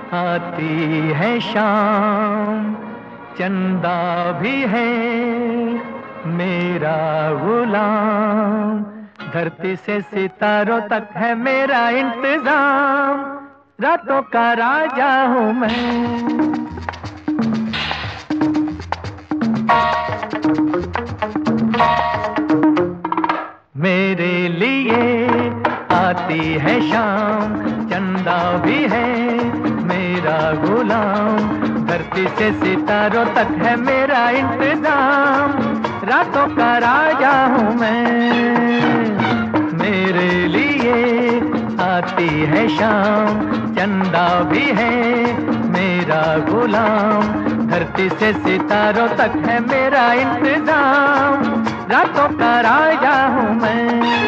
आती है शाम, चंदा भी है मेरा गुलाम, धरती से सितारों तक है मेरा इंतजाम, रातों का राजा हूँ मैं। मेरे लिए आती है शाम, चंदा भी है मेरा गुलाम, धरती से सितारों तक है मेरा इंतजाम, रातों का राजा हूँ मैं। मेरे लिए आती है शाम, चंदा भी है मेरा गुलाम, धरती से सितारों तक है मेरा इंतजाम, रातों का राजा हूँ मैं।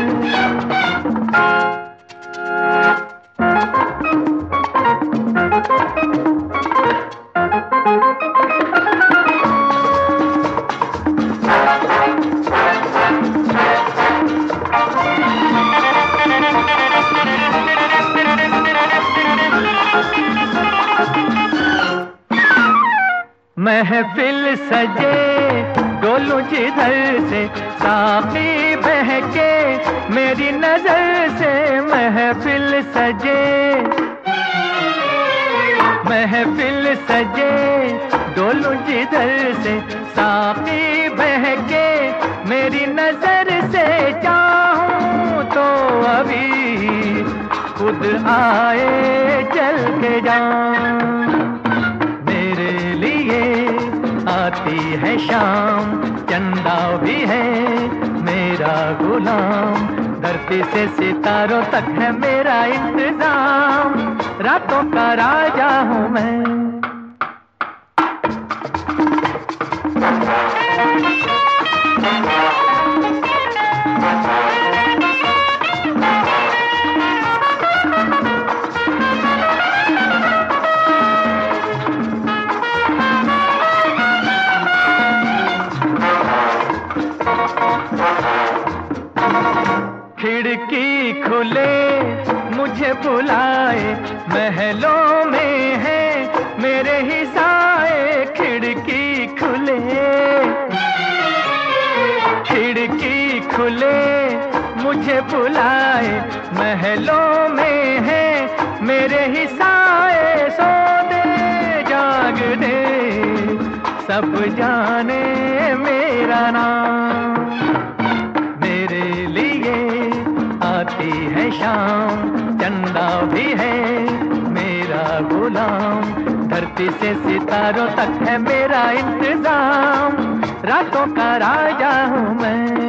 महफिल सजे डोलूं जिधर से, साक़ी बहके मेरी नजर से, महफिल सजे, महफिल सजे डोलूं जिधर से, साक़ी बहके मेरी नजर से, चाहूं तो अभी खुद आए चल के जाऊं। आती है शाम, चंदा भी है मेरा गुलाम, धरती से सितारों तक है मेरा इंतजाम, रातों का राजा हूँ मैं। खिड़की खुले मुझे बुलाए, महलों में है मेरे ही साए, खिड़की खुले, खिड़की खुले मुझे बुलाए, महलों में है मेरे ही साए, सो दे जाग दे सब जाने मेरा नाम। आती है शाम, चंदा भी है मेरा गुलाम, धरती से सितारों तक है मेरा इंतजाम, रातों का राजा हूँ मैं।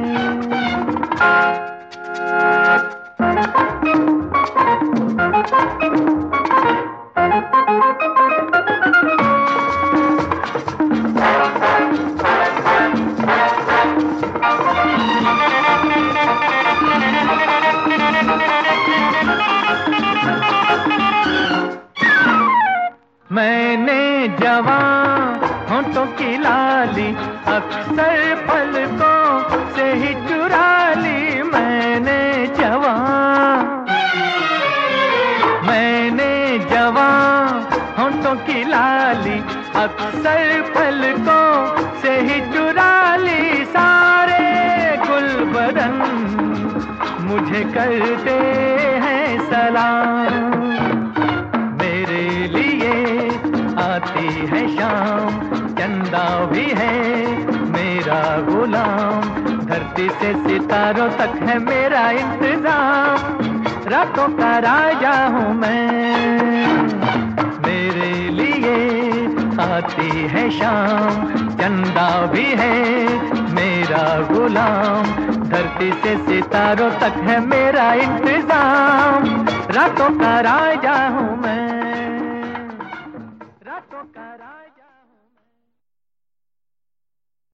मैंने जवां होंठों की लाली अक्सर पलकों से ही चुरा ली, मैंने जवां होंठों की लाली अक्सर पलकों से ही चुरा ली, सारे गुल बदन मुझे करते हैं सलाम। आती है शाम, चंदा भी है मेरा गुलाम, धरती से सितारों तक है मेरा इंतजाम, रातों का राजा हूँ मैं। मेरे लिए आती है शाम, चंदा भी है मेरा गुलाम, धरती से सितारों तक है मेरा इंतजाम, रातों का राजा हूँ मैं।